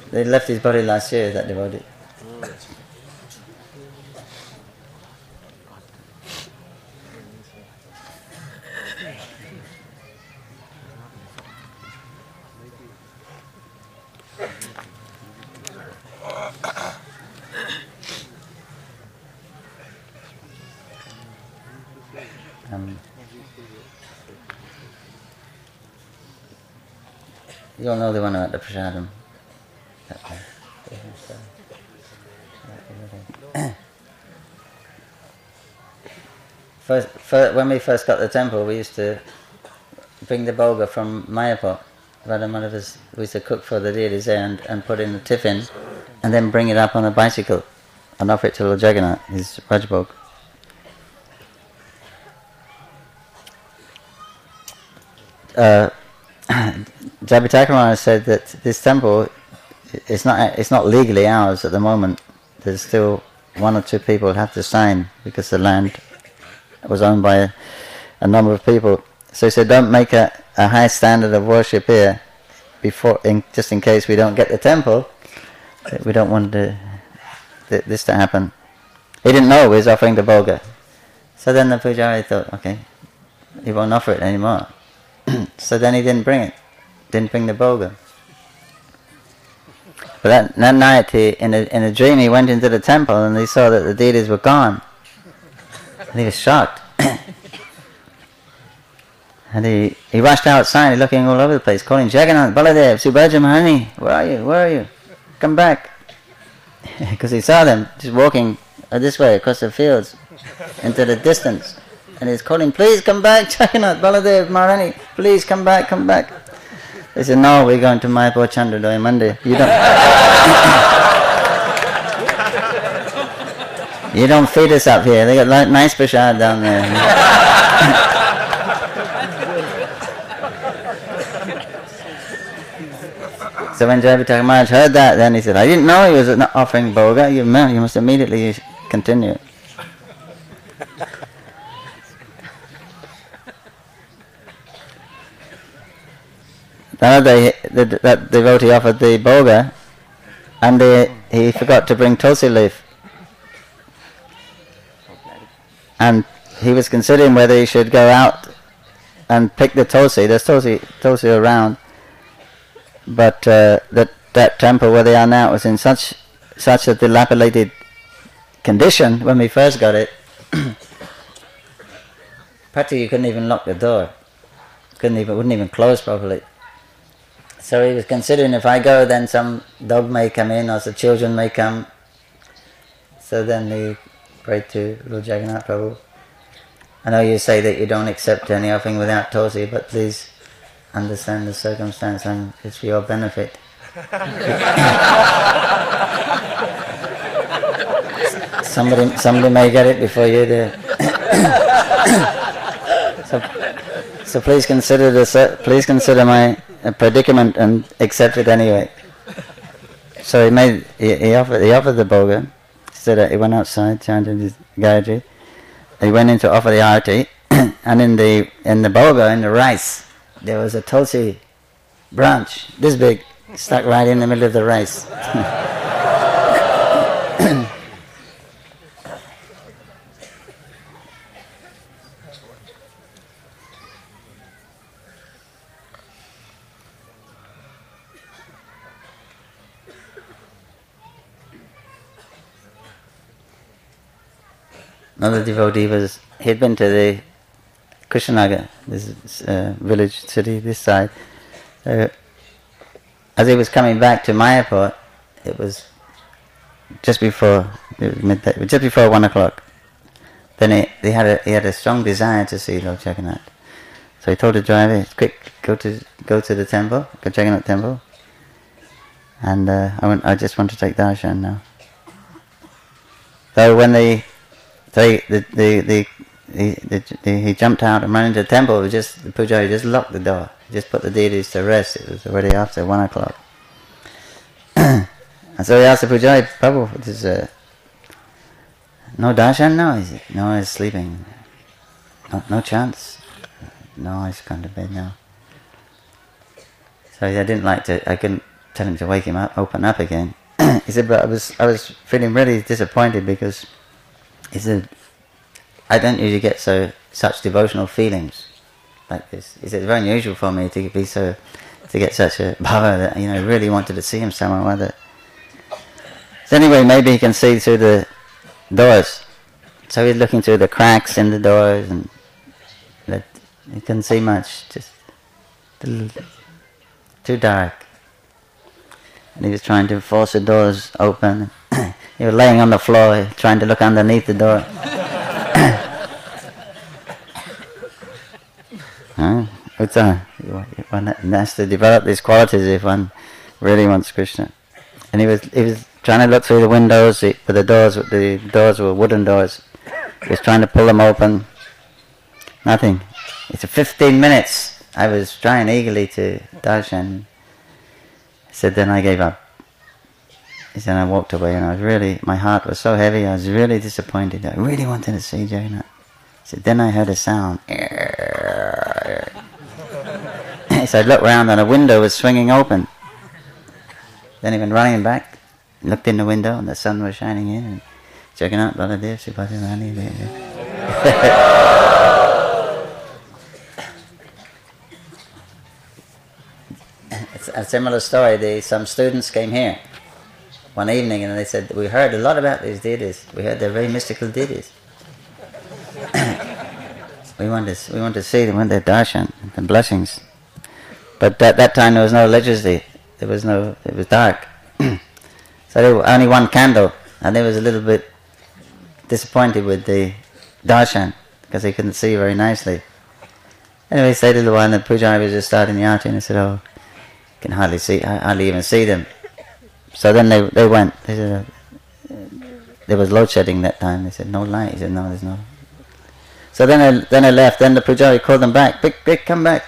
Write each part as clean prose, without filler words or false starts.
They left his body last year, that devotee. You all know the one about the prasadam. When we first got the temple, we used to bring the bhoga from Mayapur. Radha Madhava's, we used to cook for the deities there and put in a tiffin, and then bring it up on a bicycle and offer it to Lord Jagannath, his Rajbhog. Jabitakamara said that this temple it's not legally ours at the moment. There's still one or two people have to sign because the land was owned by a number of people. So he said, don't make a high standard of worship here just in case we don't get the temple. We don't want this to happen. He didn't know he was offering the bhoga. So then the pujari thought, okay, he won't offer it anymore. So then he didn't bring the bhoga. But that night, in a dream, he went into the temple and he saw that the deities were gone. And he was shocked. And he rushed outside, looking all over the place, calling Jagannath, Baladev, Subhaja Mahani, where are you? Where are you? Come back. Because he saw them just walking this way across the fields into the distance. And he's calling, please come back, Jagannath, Baladev, Maharani, please come back, come back. They said, no, we're going to Mayapur Chandradoya Monday. You don't feed us up here. They got nice prasad down there. So when Jayapataka Maharaj heard that, then he said, I didn't know he was not offering bhoga. You must immediately continue. Another day, that devotee offered the bhoga, and he forgot to bring tulsi leaf. And he was considering whether he should go out and pick the tulsi. There's tulsi around, but that temple where they are now was in such a dilapidated condition when we first got it. Practically, you couldn't even lock the door. Wouldn't even close properly. So he was considering, if I go, then some dog may come in, or some children may come. So then he prayed to Lord Jagannath Prabhu. I know you say that you don't accept any offering without tulsi, but please understand the circumstance, and it's for your benefit. Somebody may get it before you do. So please consider my predicament and accept it anyway. So he offered the bhoga. He went outside, chanted his Gayatri. He went in to offer the arati, and in the bhoga, in the rice, there was a tulsi branch, this big, stuck right in the middle of the rice. Another devotee he'd been to the Krishnanagar, this village, city, this side. As he was coming back to Mayapur, it was just before midday, just before 1 o'clock. Then he had a strong desire to see Lord Jagannath. So he told the driver, quick, go to the temple, go to Jagannath temple. And I just want to take darshan now. So when he jumped out and ran into the temple. The pujari just locked the door. He just put the deities to rest. It was already after 1 o'clock. And so he asked the pujari, Prabhu, no darshan now? He said, no, he's sleeping. No chance. No, he's gone to bed now. So I couldn't tell him to wake him up, open up again. He said, but I was feeling really disappointed because he said, I don't usually get such devotional feelings like this. He said, it's very unusual for me to get such a bhava that, I really wanted to see him somewhere or other. So anyway, maybe he can see through the doors. So he's looking through the cracks in the doors, and he couldn't see much, just too dark. And he was trying to force the doors open. He was laying on the floor, trying to look underneath the door. One has to develop these qualities if one really wants Krishna. And he was trying to look through the windows, but the doors were wooden doors. He was trying to pull them open. Nothing. It's 15 minutes. I was trying eagerly to darshan. He said, then I gave up. He said, I walked away, and my heart was so heavy, I was really disappointed. I really wanted to see Jagannath. He said, then I heard a sound. So I looked round, and a window was swinging open. Then he went running back, looked in the window, and the sun was shining in, and Jagannath, Baladev, Subhadra, Rani there. It's a similar story. Some students came here one evening, and they said, we heard a lot about these deities. We heard they're very mystical deities. we want to see them, we want their darshan and blessings. But at that time there was no electricity. It was dark. So there was only one candle, and they was a little bit disappointed with the darshan because they couldn't see very nicely. Anyway, he stayed a little while, and the pujari was just starting the arti, and he said, oh, I can hardly even see them. So then they went. They said, there was load shedding that time. They said, no light. He said, no, there's no. So then I left. Then the pujari called them back. Quick, come back.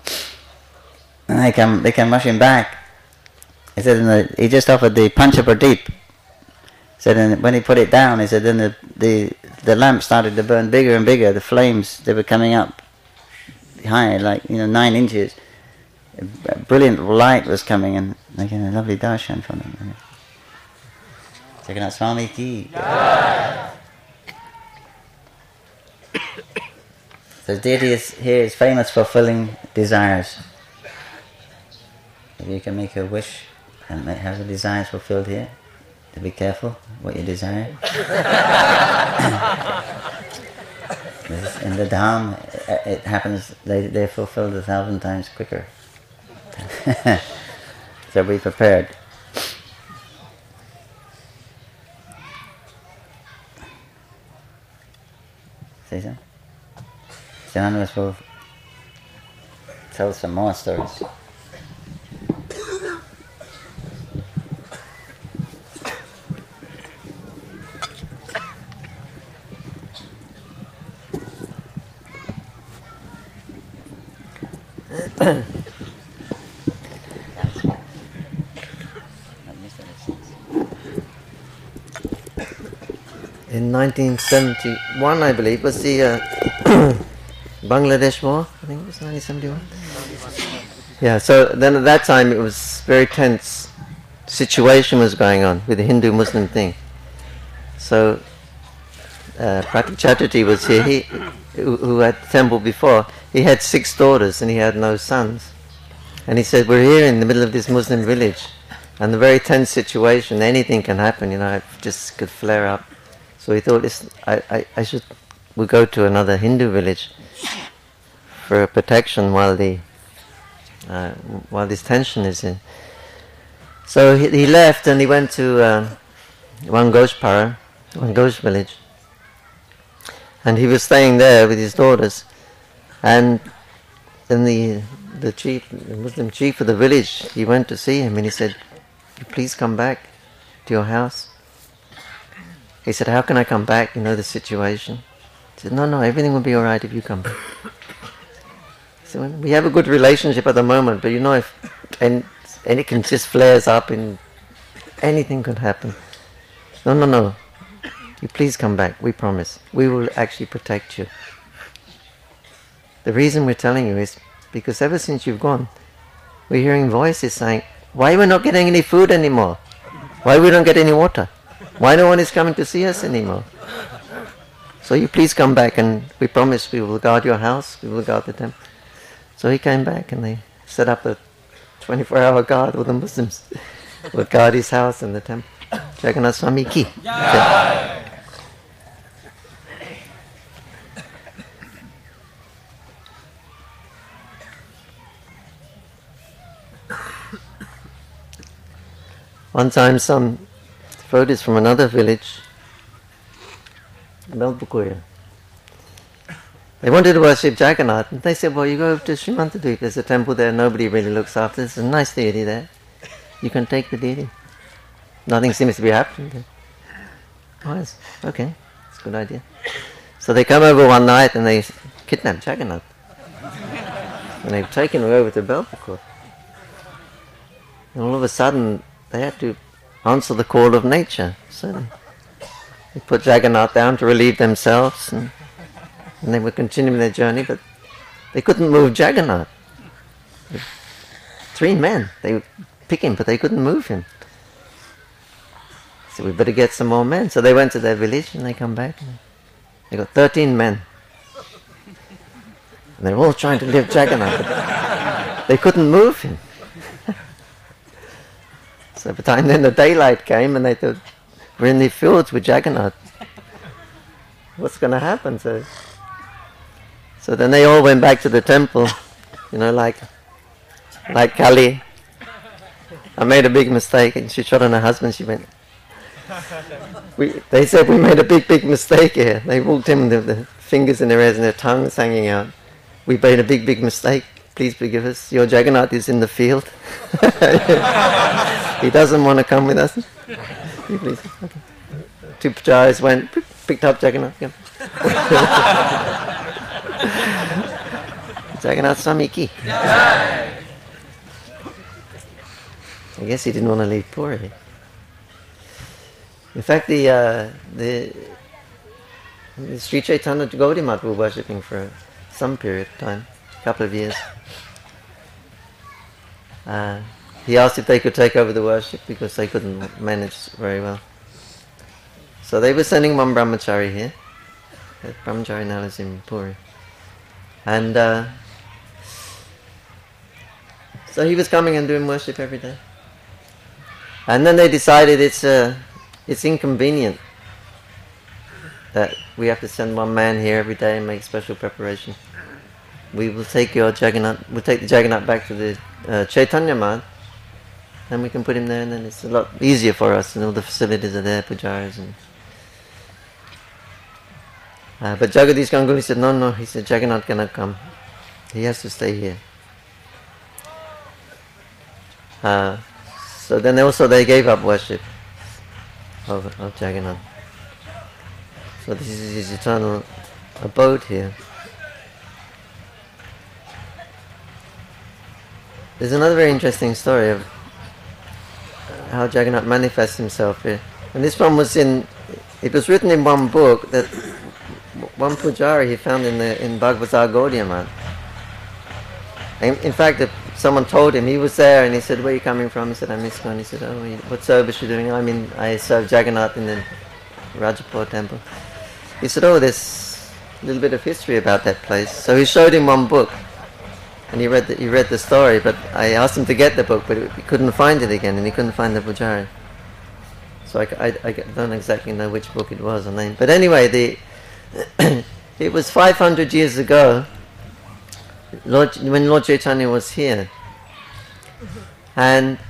And they come rushing back. He said, he just offered the Pancha Pradeep. He said, and when he put it down, he said, then the lamp started to burn bigger and bigger. The flames, they were coming up high, like 9 inches. A brilliant light was coming, and making a lovely darshan from them. Jagannath Swami ki. So deity here is famous for fulfilling desires. If you can make a wish and have the desires fulfilled here, to be careful what you desire. In the Dham, it happens, they're fulfilled 1,000 times quicker. So be prepared. Say so? Janus will tell some more stories. In 1971, I believe, was the Bangladesh War. I think it was 1971. Yeah, so then at that time it was very tense situation was going on with the Hindu-Muslim thing. So Pratik Chatterjee was here, who had the temple before. He had 6 daughters and he had no sons. And he said, we're here in the middle of this Muslim village, and the very tense situation, anything can happen, it just could flare up. So he thought, we'll go to another Hindu village for protection while this tension is in. So he left and he went to Wangoshpara, Wangosh village, and he was staying there with his daughters. And then the Muslim chief of the village, he went to see him and he said, please come back to your house. He said, how can I come back? You know the situation. He said, no, everything will be all right if you come back. So we have a good relationship at the moment, but and it can just flares up and anything could happen. No. You please come back, we promise. We will actually protect you. The reason we're telling you is because ever since you've gone, we're hearing voices saying, Why we're not getting any food anymore? Why we don't get any water? Why no one is coming to see us anymore? So you please come back, and we promise we will guard your house, we will guard the temple. So he came back, and they set up a 24-hour guard with the Muslims would guard his house and the temple. Jagannath Swami ki. Yeah. One time some devotees from another village, Melbukuya, they wanted to worship Jagannath, and they said, well, you go to Srimantadweep, there's a temple there, nobody really looks after, there's a nice deity there, you can take the deity. Nothing seems to be happening there. Oh, yes, okay, it's a good idea. So they come over one night and they kidnap Jagannath. And they've taken him over to Belpakot. And all of a sudden, they had to answer the call of nature. So they put Jagannath down to relieve themselves, and they were continuing their journey, but they couldn't move Jagannath. 3 men, they would pick him, but they couldn't move him. So we better get some more men. So they went to their village and they come back. And they got 13 men. And they're all trying to lift Jagannath, but they couldn't move him. So by the time then the daylight came and they thought, we're in the fields with Jagannath. What's going to happen? So then they all went back to the temple, like Kali. I made a big mistake, and she shot on her husband. She went, they said we made a big mistake here. They walked in with the fingers in their ears and their tongues hanging out. We made a big mistake. Please forgive us. Your Jagannath is in the field. He doesn't want to come with us. Please. Okay. 2 pujaris went, picked up Jagannath. Yep. Jagannath Swami ki. I guess he didn't want to leave Puri. In fact, the Sri Chaitanya Gaudiya Math were worshipping for some period of time, a couple of years. He asked if they could take over the worship because they couldn't manage very well. So they were sending one brahmachari here. That brahmachari now is in Puri. And so he was coming and doing worship every day. And then they decided it's inconvenient that we have to send one man here every day and make special preparation. We will take the Jagannath back to the Chaitanya Math, and we can put him there, and then it's a lot easier for us, and all the facilities are there, pujaris. But Jagadish Ganguly said, no, he said, Jagannath cannot come. He has to stay here. So then they gave up worship of Jagannath. So this is his eternal abode here. There's another very interesting story of how Jagannath manifests himself here. And this one it was written in one book that one pujari he found in Bhagavatar Gaudiya Math. In fact, someone told him, he was there, and he said, where are you coming from? He said, I'm ISKCON. He said, oh, what service are you doing? I serve Jagannath in the Rajapur temple. He said, oh, there's a little bit of history about that place. So he showed him one book, and he read the story, but I asked him to get the book, but he couldn't find it again, and he couldn't find the pujari. So I don't exactly know which book it was or name. But anyway, it was 500 years ago, when Lord Chaitanya was here, and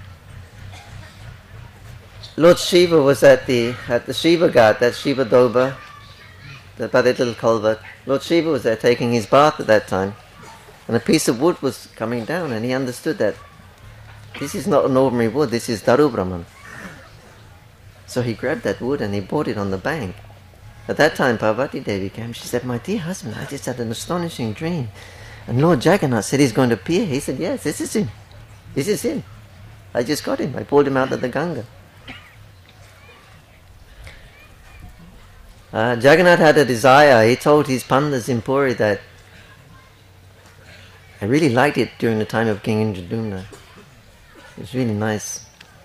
Lord Shiva was at the Shiva Ghat, that Shiva Doba, by that little culvert. Lord Shiva was there taking his bath at that time, and a piece of wood was coming down, and he understood that this is not an ordinary wood, this is Daru Brahman. So he grabbed that wood and he brought it on the bank. At that time, Parvati Devi came. She said, my dear husband, I just had an astonishing dream. And Lord Jagannath said he's going to appear. He said, yes, this is him. This is him. I just got him. I pulled him out of the Ganga. Jagannath had a desire. He told his pandas in Puri that I really liked it during the time of King Indradumna. It was really nice.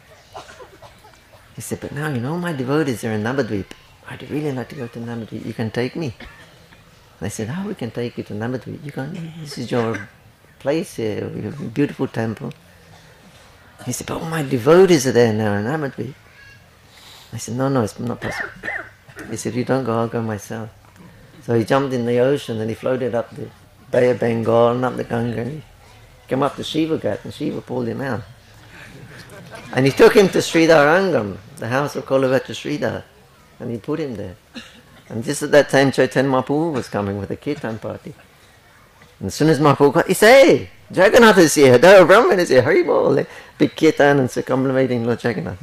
He said, but now, my devotees are in Navadvip. I'd really like to go to Navadvip. You can take me. I said, we can take you to Navadvip. This is your place here. We have a beautiful temple. He said, but all my devotees are there now in Navadvip. I said, no, it's not possible. He said, you don't go, I'll go myself. So he jumped in the ocean and he floated up the Bay of Bengal and up the Ganga and he came up to Shiva Ghat and Shiva pulled him out. And he took him to Sridhar Angam, the house of Kolavatra Sridhar, and he put him there. And just at that time Chaitanya Mahaprabhu was coming with a kirtan party. And as soon as Mahaprabhu got, he said, hey, Jagannath is here, Dara Brahman is here, Haribol, big kirtan and circumambulating Lord Jagannath.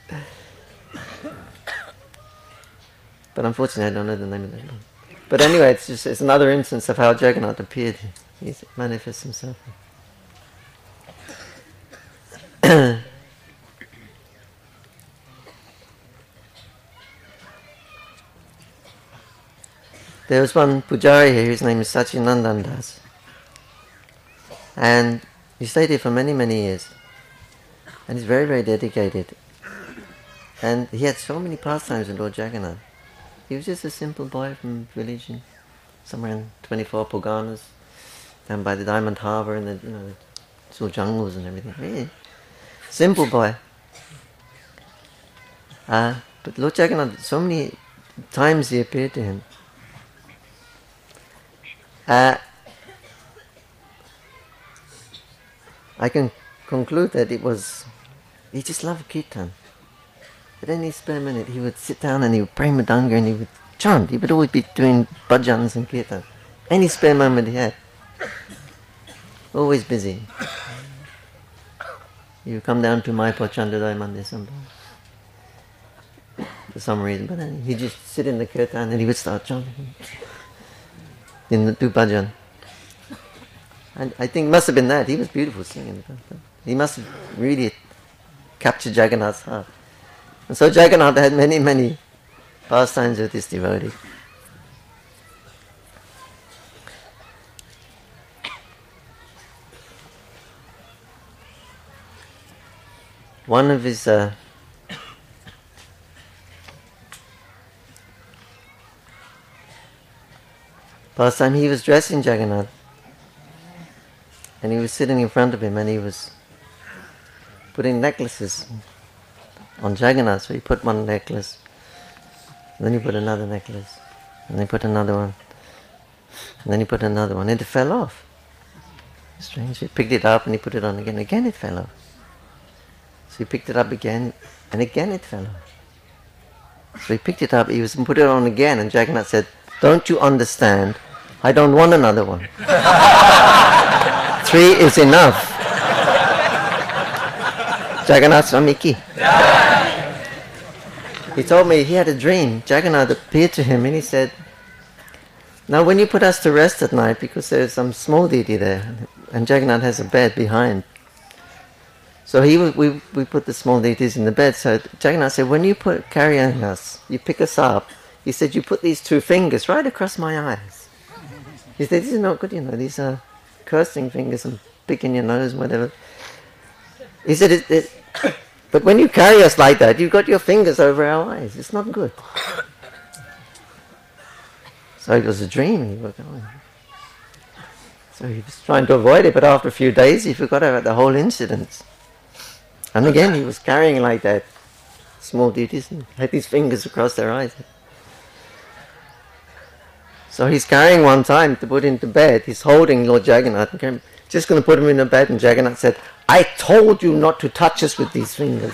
But unfortunately I don't know the name of that one. But anyway, it's another instance of how Jagannath appeared. He manifests himself. There was one Pujari here, his name is Sachinandan Das. And he stayed here for many, many years. And he's very, very dedicated. And he had so many pastimes with Lord Jagannath. He was just a simple boy from a village in somewhere in 24 Poganas, down by the Diamond Harbour and the it's all jungles and everything. Really simple boy. But Lord Jagannath, so many times he appeared to him. I can conclude that he just loved kirtan. At any spare minute he would sit down and he would pray Mridanga and he would chant. He would always be doing bhajans and kirtan. Any spare moment he had. Always busy. He would come down to Mayapur Chandrodaya Mandir sometimes. For some reason. But then he'd just sit in the kirtan and he would start chanting. Do bhajan. And I think it must have been that. He was beautiful singing. He must have really captured Jagannath's heart. And so Jagannath had many, many pastimes with his devotee. One of his pastime, he was dressing Jagannath and he was sitting in front of him and he was putting necklaces on Jagannath. So he put one necklace, and then he put another necklace, and then he put another one, and then he put another one, and it fell off. Strange. He picked it up and he put it on again. Again it fell off. So he picked it up again, and again it fell off. So he picked it up, he was put it on again, and Jagannath said, "Don't you understand? I don't want another one. 3 is enough." Jagannath Swamiki. He told me he had a dream. Jagannath appeared to him and he said, "Now when you put us to rest at night, because there's some small deity there, and Jagannath has a bed behind." So we put the small deities in the bed. So Jagannath said, "When you carrying us, you pick us up," he said, "you put these 2 fingers right across my eyes." He said, "This is not good, these are cursing fingers and picking your nose, whatever." He said, "But when you carry us like that, you've got your fingers over our eyes. It's not good." So it was a dream. He was going. So he was trying to avoid it, but after a few days he forgot about the whole incident. And again he was carrying like that, small deities, and had these fingers across their eyes. So he's carrying one time to put into bed. He's holding Lord Jagannath and just going to put him in the bed, and Jagannath said, "I told you not to touch us with these fingers."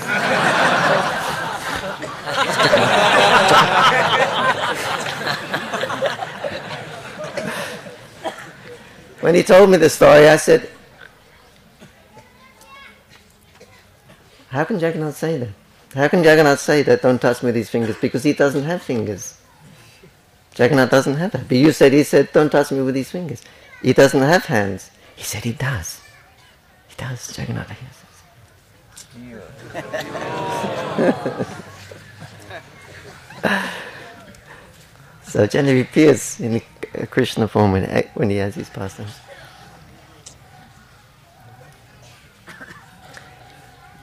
When he told me the story, I said, "How can Jagannath say that? How can Jagannath say that, don't touch me with these fingers?" Because he doesn't have fingers. Jagannath doesn't have that. But he said, "Don't touch me with these fingers." He doesn't have hands. He said he does. He does. Jagannath. So generally appears in a Krishna form when he has his pastimes.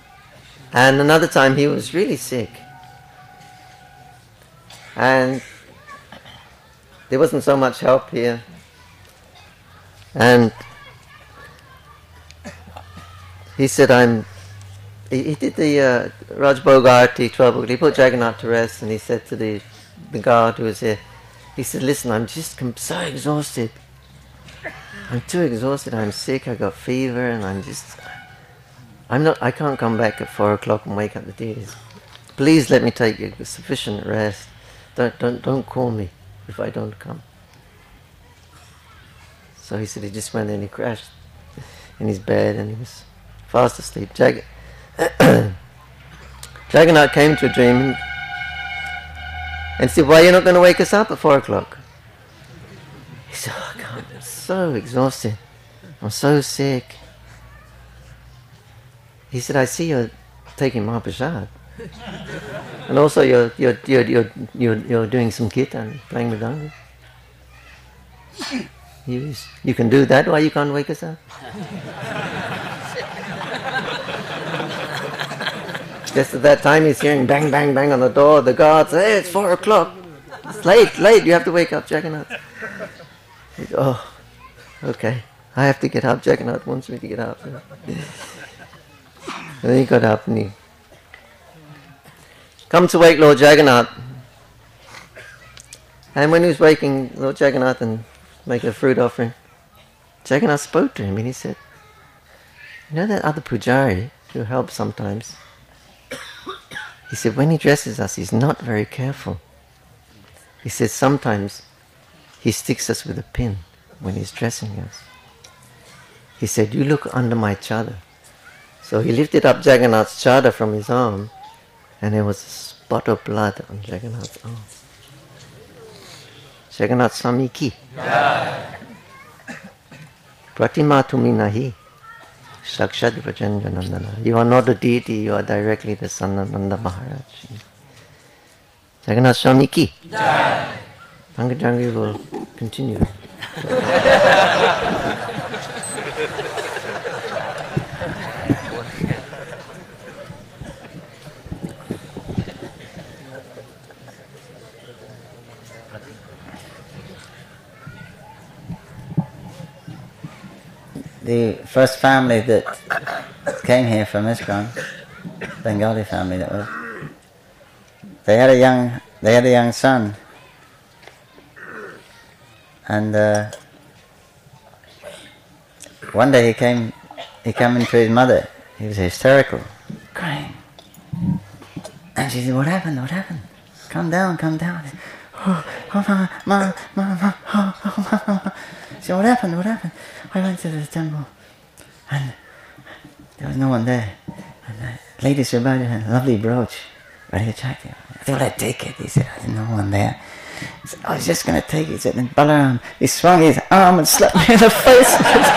And another time he was really sick. And there wasn't so much help here. And he said, he did the Raj Bhogarti 12 book. He put Jagannath to rest, and he said to the guard who was here, he said, listen, I'm so exhausted. I'm too exhausted, I'm sick, I got fever, and I can't come back at 4 o'clock and wake up the deities. Please let me take sufficient rest. Don't call me if I don't come. So he said he just went and he crashed in his bed and he was fast asleep. Jagannath came to a dream and said, why are you not going to wake us up at 4 o'clock? He said, oh God, I'm so exhausted. I'm so sick. He said, I see you're taking Mahaprasad. And also you're doing some kirtan, playing mridanga. You can do that, why you can't wake us up? Just at that time he's hearing bang, bang, bang on the door. The guard says, hey, it's 4 o'clock. It's late, you have to wake up Jagannath. He said, oh, okay. I have to get up. Jagannath wants me to get up. And then he got up and he come to wake Lord Jagannath. And when he was waking Lord Jagannath and making a fruit offering, Jagannath spoke to him and he said, you know that other pujari who helps sometimes? He said, when he dresses us, he's not very careful. He says, sometimes he sticks us with a pin when he's dressing us. He said, you look under my chadar. So he lifted up Jagannath's chadar from his arm, and there was a spot of blood on Jagannath's arm. Jagannath Swami ki. Pratima tumi nahi. Sakshad Vrajanjanandana. You are not a deity, you are directly the son of Nanda Maharaj. Jagannath Swami ki. Pangajangi will continue. The first family that came here from ISKCON, Bengali family that was, they had a young son, and one day he came into his mother. He was hysterical, crying, and she said, "What happened? What happened? Calm down, calm down." Mama. She said, "What happened? What happened?" I went to the temple and there was no one there. And the lady Subhadra had a lovely brooch, very attractive. I thought I'd take it. He said, "There's no one there." I said, "I was just going to take it." He said, then Balaram, he swung his arm and slapped me in the face.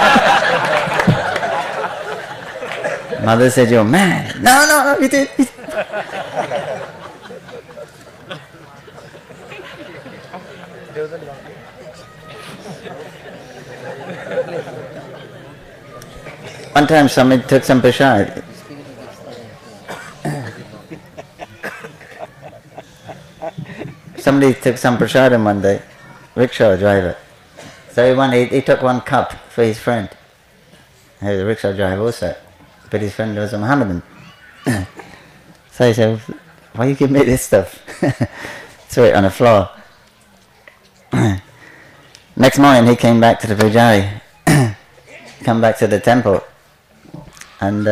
Mother said, "You're mad." No, he did. One time somebody took some prasad. Somebody took some prasadam one day, rickshaw driver. So he took one cup for his friend. He was a rickshaw driver also, but his friend was a Mohammedan. So he said, "Why you give me this stuff?" Threw it on the floor. Next morning he came back to the pujari, come back to the temple, and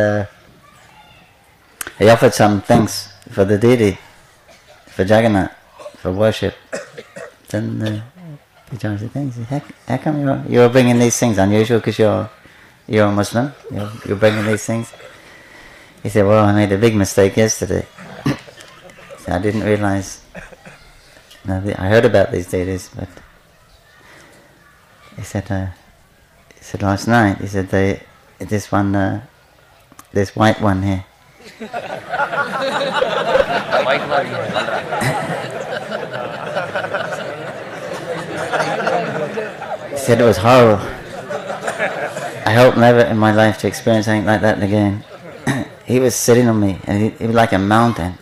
he offered some things for the deity, for Jagannath, for worship. Then the pujari said, "Thanks. How come you're bringing these things? Unusual because you're a Muslim. You're bringing these things." He said, "Well, I made a big mistake yesterday. So I didn't realize. I heard about these deities, but." He said last night, he said this white one here. He said it was horrible. I hope never in my life to experience anything like that again. he was sitting on me, and he was like a mountain.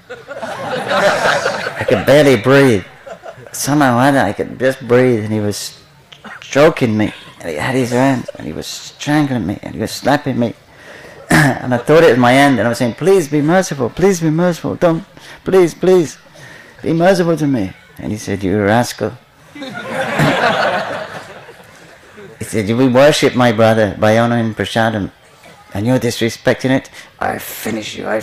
I could barely breathe. Somehow I could just breathe, and he was stroking me, and he had his hands, and he was strangling me, and he was slapping me. And I thought it was my end, and I was saying, please be merciful, don't, please, be merciful to me. And he said, you rascal. He said, we worship my brother by honoring prasadam, and you're disrespecting it. I finish you. I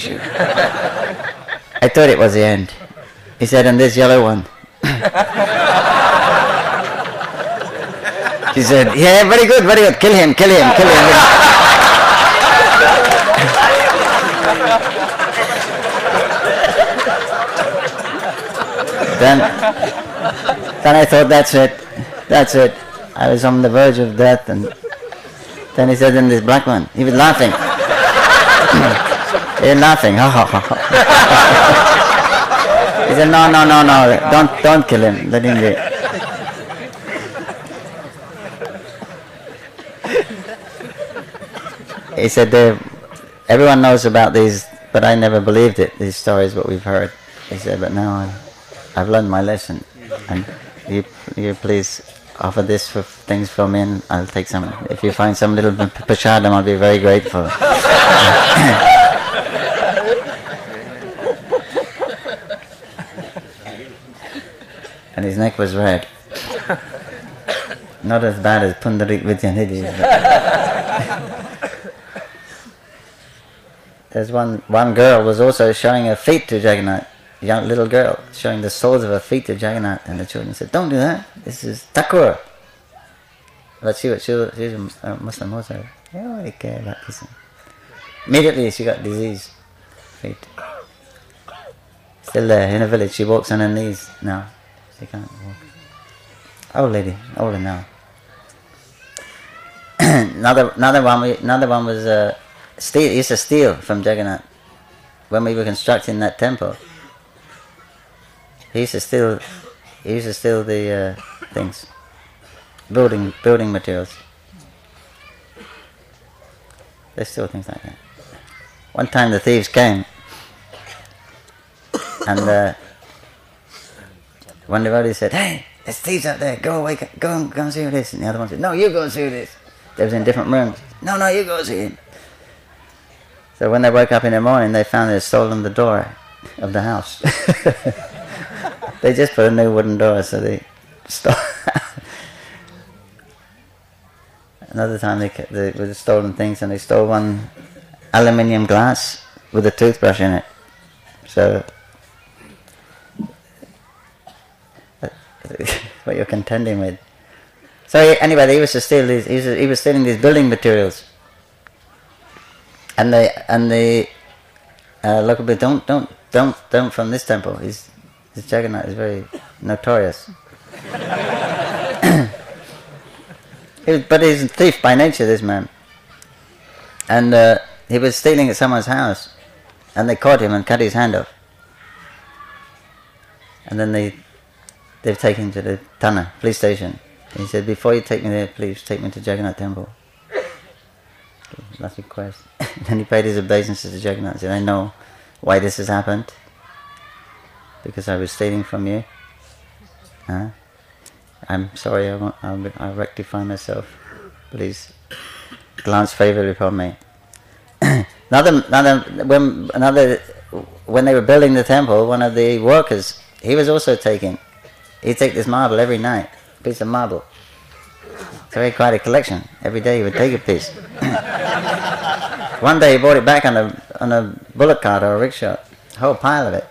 thought it was the end. He said, and this yellow one. He said, yeah, very good, kill him. Then I thought, that's it. I was on the verge of death, and then he said, "And this black one." He was laughing. He was laughing. He said, "No, don't kill him. Let him be." He said, "Everyone knows about these, but I never believed it. These stories, what we've heard." He said, "But now I've learned my lesson, and you please offer this for things for me, and I'll take some. If you find some little prasadam, I'll be very grateful." And his neck was red. Not as bad as Pundarik Vidyanidhi. There's one girl was also showing her feet to Jagannath. Young little girl showing the soles of her feet to Jagannath, and the children said, "Don't do that. This is Thakur." But she's a Muslim also. They don't really care about this. Immediately she got disease. Feet. Still there in a village. She walks on her knees now. She can't walk. Old lady, older now. another one was steal. He used to steal from Jagannath when we were constructing that temple. He used to steal the things, building materials. They steal things like that. One time the thieves came, and one devotee said, "Hey, there's thieves out there. Go away. Go and see who it is." And the other one said, "No, you go and see who it is." They was in different rooms. No, you go see him. So when they woke up in the morning, they found they'd stolen the door of the house. They just put a new wooden door, so they stole. Another time they were stolen things, and they stole one aluminium glass with a toothbrush in it. So what you're contending with. So anyway, he was to steal these. He was stealing these building materials. And the local people don't from this temple. This Jagannath is very notorious. But he's a thief by nature, this man. And he was stealing at someone's house, and they caught him and cut his hand off. And then they've taken him to the Thana police station. He said, "Before you take me there, please take me to Jagannath temple." Last request. Then he paid his obeisances to Jagannath. He said, "I know why this has happened. Because I was stealing from you. I'm sorry. I'll rectify myself. Please glance favorably upon me." When they were building the temple, one of the workers, he was also taking. He'd take this marble every night, a piece of marble. So he had quite a collection. Every day he would take a piece. One day he brought it back on a bullock cart or a rickshaw, a whole pile of it.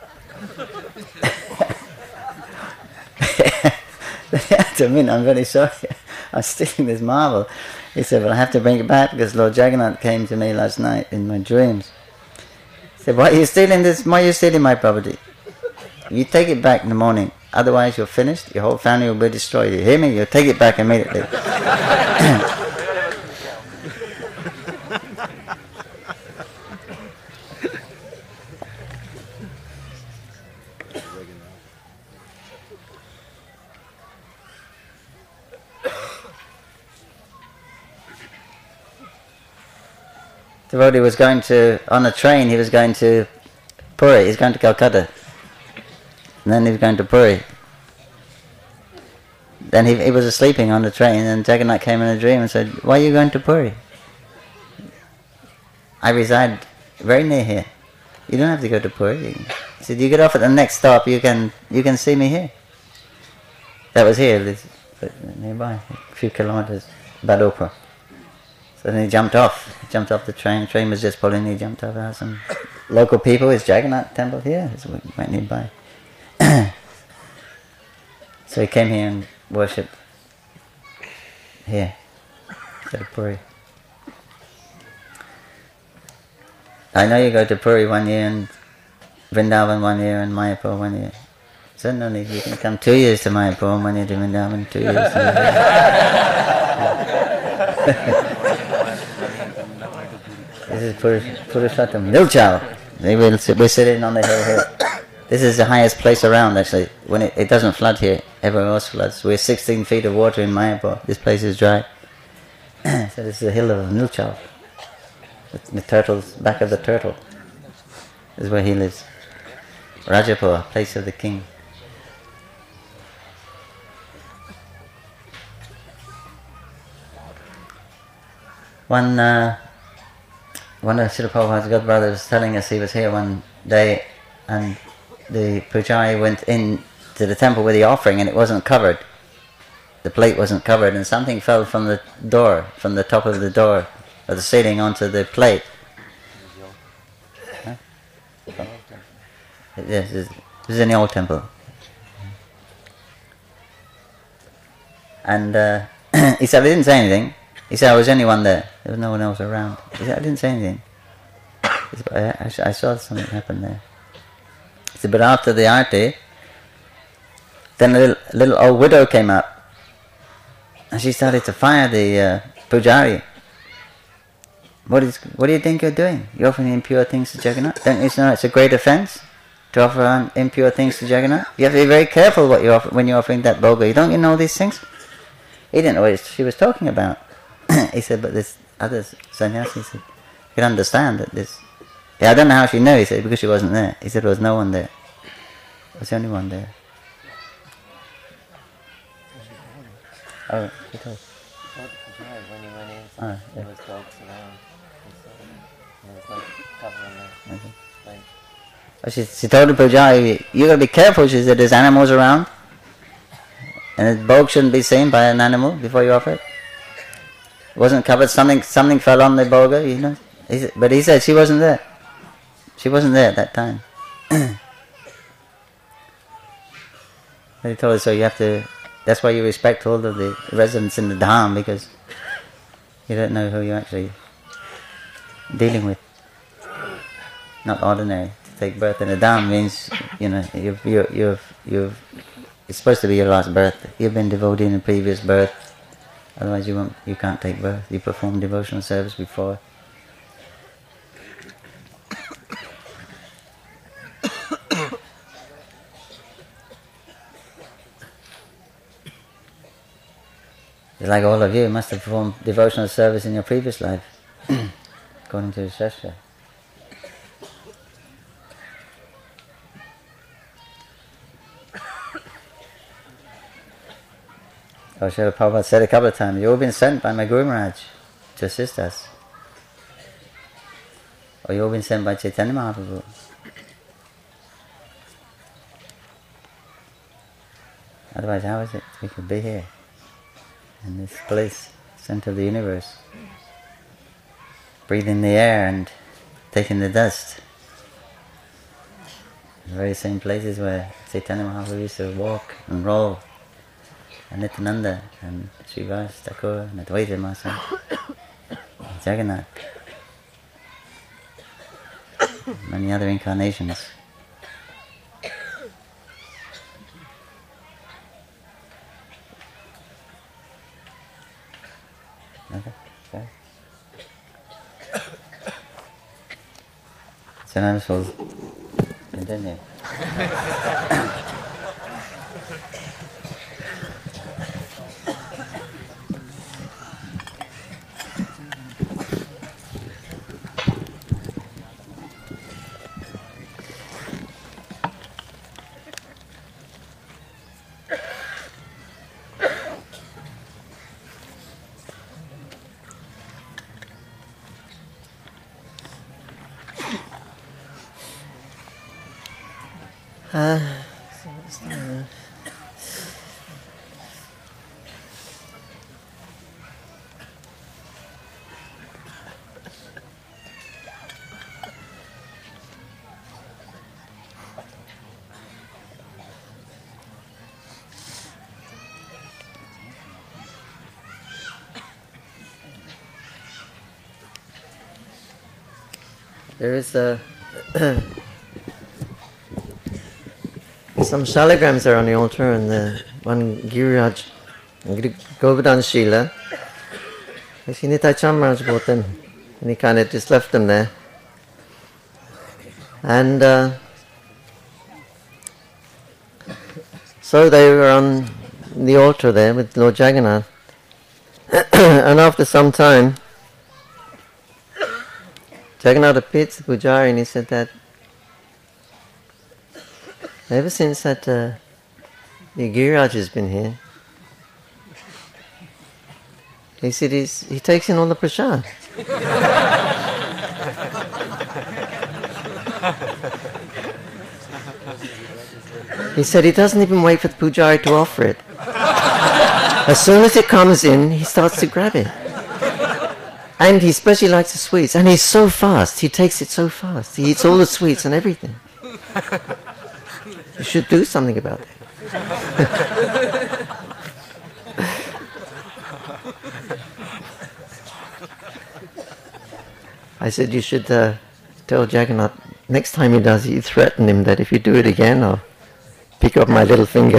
To me, "I'm very sorry. I'm stealing this marble." He said, "Well, I have to bring it back because Lord Jagannath came to me last night in my dreams." He said, "Why are you stealing this? Why are you stealing my property? You take it back in the morning. Otherwise, you're finished. Your whole family will be destroyed. You hear me? You'll take it back immediately." devotee was going to, on a train, he was going to Puri, he's going to Calcutta. And then he was going to Puri. Then he was sleeping on the train, and Jagannath came in a dream and said, "Why are you going to Puri? I reside very near here. You don't have to go to Puri." He said, "You get off at the next stop, you can see me here." That was here, this, nearby, a few kilometers, Badopur. So then he jumped off the train. The train was just pulling, he jumped off. There were some local people, it's Jagannath temple here, it's right nearby. So he came here and worshipped here, instead of Puri. I know you go to Puri one year and Vrindavan one year and Mayapur one year. So no need, you can come 2 years to Mayapur and 1 year to Vrindavan, 2 years to This is Purushottam, Nilchal. We're sitting on the hill here. This is the highest place around actually. When it doesn't flood here, everywhere else floods. We're 16 feet of water in Mayapur. This place is dry. So this is the hill of Nilchal. The turtle's back of the turtle. This is where he lives. Rajapur, place of the king. One of Srila Prabhupada's good brothers was telling us he was here one day and the pujari went in to the temple with the offering and it wasn't covered. The plate wasn't covered and something fell from the door, from the top of the door or the ceiling onto the plate. Huh? Yes, this is in the old temple. And he said, I didn't say anything. He said, I was the only one there. There was no one else around. He said, I didn't say anything. He said, I saw something happen there. He said, but after the arti, then a little old widow came up. And she started to fire the pujari. What do you think you're doing? You're offering impure things to Jagannath? Don't you know it's a great offense to offer impure things to Jagannath? You have to be very careful what you offer when you're offering that bhoga. Don't you know these things? He didn't know what she was talking about. He said, but this other sannyasi said, you can understand that this... Yeah, I don't know how she knew, he said, because she wasn't there. He said there was no one there. I was the only one there. Oh, she told. When he went in, Oh, yeah. there was dogs around. There was like covering there. Okay. Like, Oh, she told the pujari, you got to be careful, she said, there's animals around. And the bhog shouldn't be seen by an animal before you offer it. It wasn't covered, something fell on the bhoga, you know. But he said she wasn't there. She wasn't there at that time. But he told her, so you have to, that's why you respect all of the residents in the dham, because you don't know who you're actually dealing with. Not ordinary. To take birth in a dham means, you know, it's supposed to be your last birth. You've been devotee in a previous birth. Otherwise you can't take birth. You perform devotional service before. It's like all of you must have performed devotional service in your previous life, according to the Shastra. Oh, Srila Prabhupada said a couple of times, you've all been sent by my Guru Maharaj to assist us. Or you've all been sent by Chaitanya Mahaprabhu. Otherwise, how is it we could be here, in this place, center of the universe, breathing the air and taking the dust? The very same places where Chaitanya Mahaprabhu used to walk and roll, and Nityananda, and Srivas, Thakur, and Advaita Masa, and Jagannath, many other incarnations. Okay, sorry. So now this will continue. There is some shalagrams there on the altar, and the one Giriraj Govardhan Shila. Actually, Nitai Chand Maharaj bought them, and he kind of just left them there. And so they were on the altar there with Lord Jagannath. And after some time, Jagannath appeared to the Pujari and he said that ever since that the Giriraj has been here, he said he takes in all the prasad. He said he doesn't even wait for the Pujari to offer it. As soon as it comes in, he starts to grab it. And he especially likes the sweets. And he's so fast. He takes it so fast. He eats all the sweets and everything. You should do something about that. I said, you should tell Jagannath, next time he does it, you threaten him that if you do it again, I'll pick up my little finger.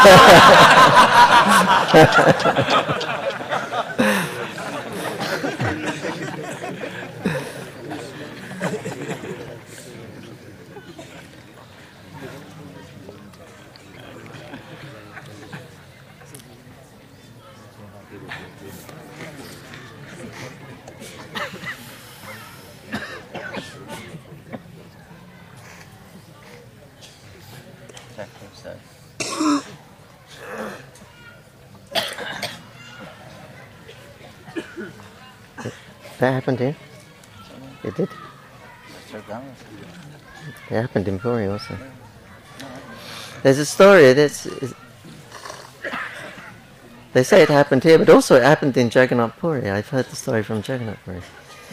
That happened here? It did? It happened in Puri also. There's a story that's... They say it happened here, but also it happened in Jagannath Puri. I've heard the story from Jagannath Puri.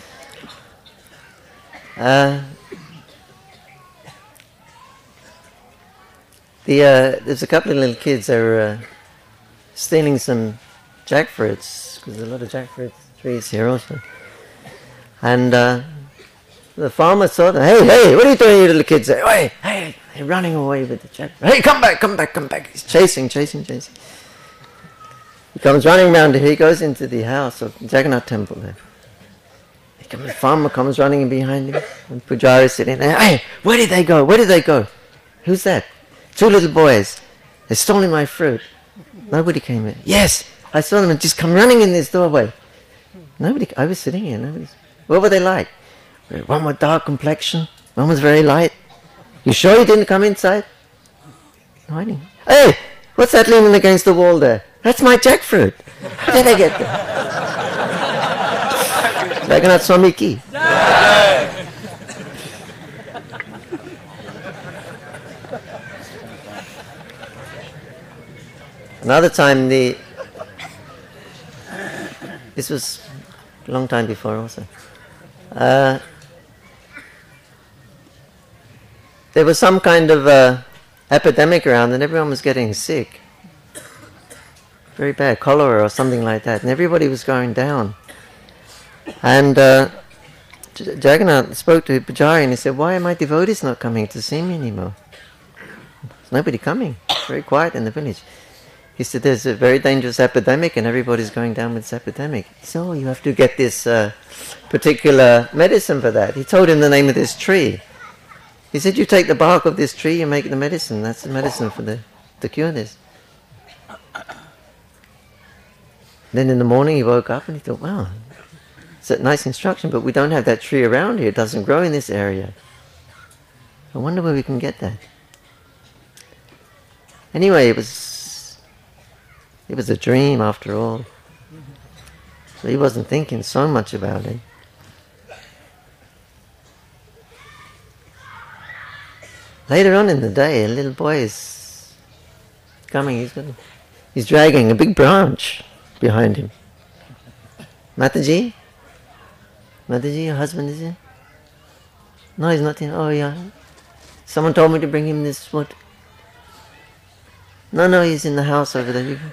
There's a couple of little kids that were stealing some jackfruits, because there's a lot of jackfruit trees here also. And the farmer saw them. Hey, what are you doing, you little kids? Hey, they're running away with the jackfruit. Hey, come back. He's chasing. He comes running around here. He goes into the house of Jagannath temple there. The farmer comes running in behind him. And Pujari is sitting there. Hey, where did they go? Who's that? 2 little boys. They're stealing my fruit. Nobody came in. Yes, I saw them just come running in this doorway. I was sitting here. What were they like? One was dark complexion. One was very light. You sure you didn't come inside? No, I didn't. Hey, what's that leaning against the wall there? That's my jackfruit. How did I get there? Jagannath Swami Ki. Another time, this was a long time before also. There was some kind of epidemic around and everyone was getting sick. Very bad, cholera or something like that. And everybody was going down. And Jagannath spoke to Pujari and he said, why are my devotees not coming to see me anymore? There's nobody coming. It's very quiet in the village. He said, there's a very dangerous epidemic and everybody's going down with this epidemic. He said, you have to get this particular medicine for that. He told him the name of this tree. He said, you take the bark of this tree, you make the medicine. That's the medicine for to cure this. Then in the morning he woke up and he thought, wow, it's a nice instruction, but we don't have that tree around here. It doesn't grow in this area. I wonder where we can get that. Anyway, it was a dream after all. So he wasn't thinking so much about it. Later on in the day, a little boy is coming. He's dragging a big branch behind him. Mataji? Mataji, your husband is here? No, he's not here. Oh, yeah. Someone told me to bring him this wood. No, he's in the house over there. You go.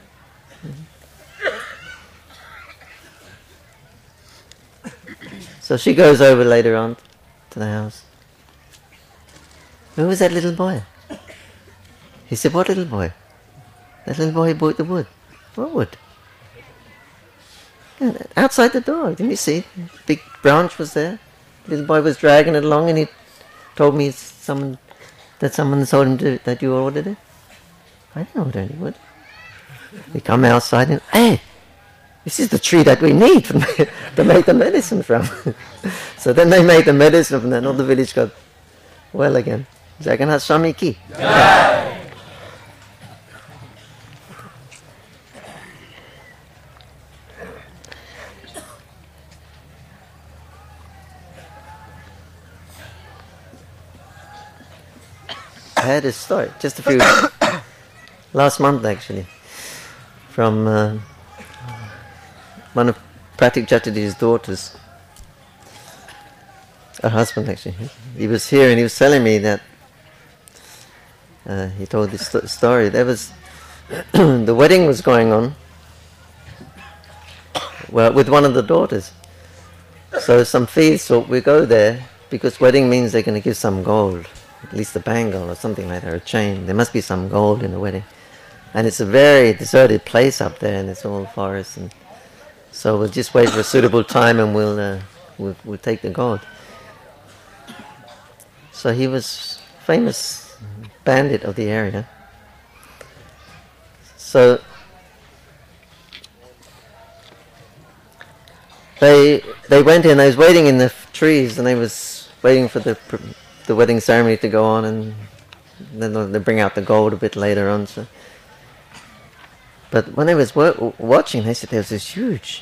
So she goes over later on to the house. Who was that little boy? He said, what little boy? That little boy who brought the wood. What wood? Yeah, outside the door. Didn't you see? Big branch was there. Little boy was dragging it along, and he told me someone told him that you ordered it. I didn't order any wood. We come outside and, hey, this is the tree that we need to make the medicine from. So then they made the medicine, and then all the village got well again. Jagannath Swami ki. I had a story, just a few, last month actually, from one of Pratik Chatterjee's daughters, her husband actually. He was here and he was telling me that, he told this story. There was, the wedding was going on, well, with one of the daughters. So some thieves thought, we go there, because wedding means they're going to give some gold. At least a bangle or something like that, or a chain. There must be some gold in the wedding. And it's a very deserted place up there, and it's all forest. And so we'll just wait for a suitable time, and we'll take the gold. So he was famous bandit of the area. So they went in. They was waiting in the trees, and they was waiting for the wedding ceremony to go on, and then they bring out the gold a bit later on. So, but when they was watching, they said there was this huge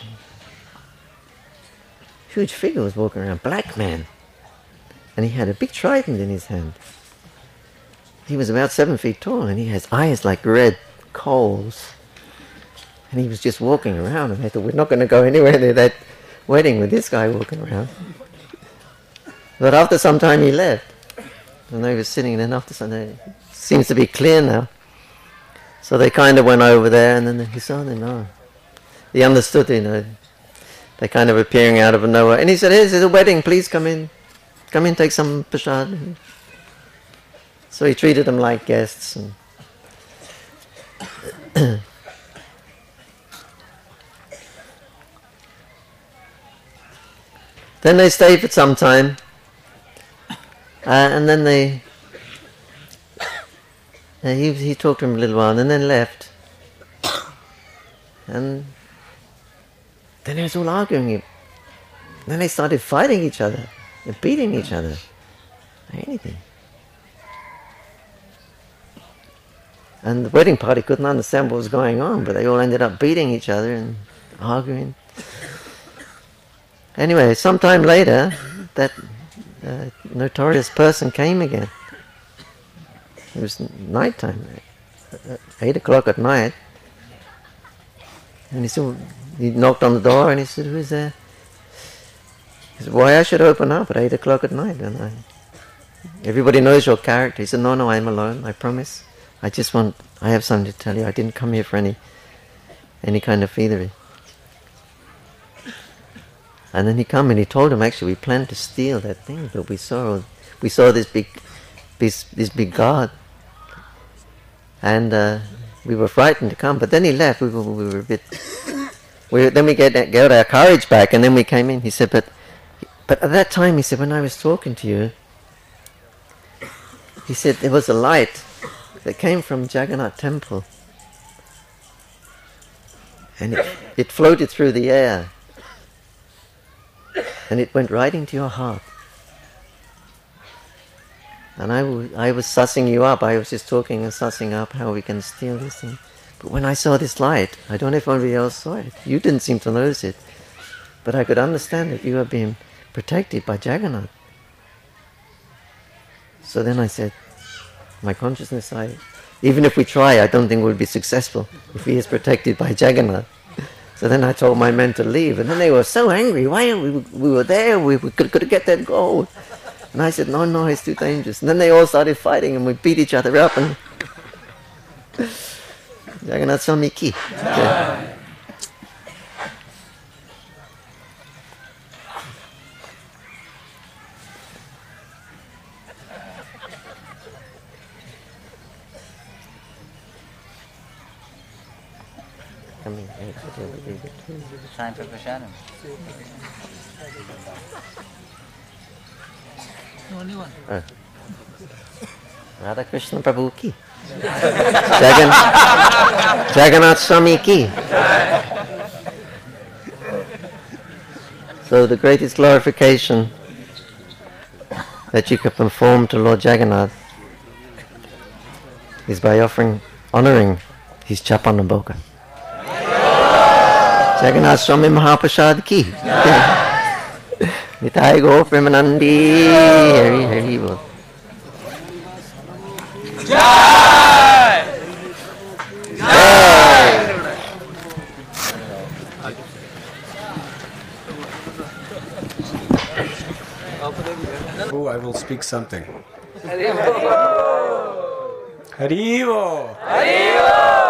figure was walking around, black man, and he had a big trident in his hand. He was about 7 feet tall, and he has eyes like red coals, and he was just walking around. And they thought, we're not going to go anywhere near that wedding with this guy walking around. But after some time he left. And they were sitting, and after some time, it seems to be clear now. So they kind of went over there, and then he saw them. Oh, he understood, they kind of appearing out of nowhere. And he said, hey, this is a wedding, please come in, take some prasad. So he treated them like guests. And then they stayed for some time. And then he talked to him a little while, and then left. And then they was all arguing. Then they started fighting each other, and beating each other, anything. And the wedding party couldn't understand what was going on, but they all ended up beating each other and arguing. Anyway, sometime later, that notorious person came again. It was night time, 8 o'clock at night. And he knocked on the door and he said, who's there? He said, why I should open up at 8 o'clock at night? And everybody knows your character. He said, no, I'm alone, I promise. I have something to tell you. I didn't come here for any kind of thievery. And then he come and he told him, actually, we planned to steal that thing, but we saw this big god, and we were frightened to come. But then he left. We were a bit. Then we got our courage back, and then we came in. He said, but at that time, he said, when I was talking to you, he said there was a light that came from Jagannath Temple, and it floated through the air. And it went right into your heart. And I was sussing you up. I was just talking and sussing up how we can steal this thing. But when I saw this light, I don't know if anybody else saw it. You didn't seem to notice it. But I could understand that you are being protected by Jagannath. So then I said, my consciousness. Even if we try, I don't think we'll be successful if he is protected by Jagannath. So then I told my men to leave, and then they were so angry. Why we were there? We could get that gold. And I said, no, it's too dangerous. And then they all started fighting, and we beat each other up. And Jagannath Swami Ki. Okay. Time for Prashadam. Radha Krishna Prabhu Ki. Jagannath Swami Ki. So the greatest glorification that you can perform to Lord Jagannath is by honouring his Chapanamboka. Jagannath Swami Mahaprasad Ki. Nitai Go Premanandi. Hari Bol. Jai! Jai! Oh, I will speak something. Haribo! Haribo!